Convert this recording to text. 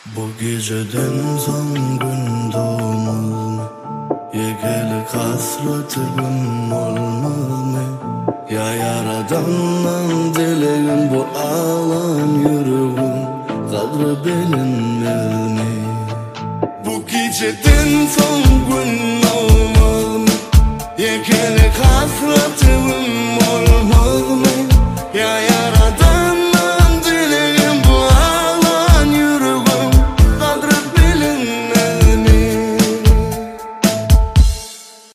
Bu geceden son gün doğmaz mı? Yegelik hasretim olmaz mı? Ya yaradandan dileğim bu ağlan yüreğim kadri bilinmez mi? Bu geceden son gün olmaz mı? Yegelik hasretim olmaz mı? Ya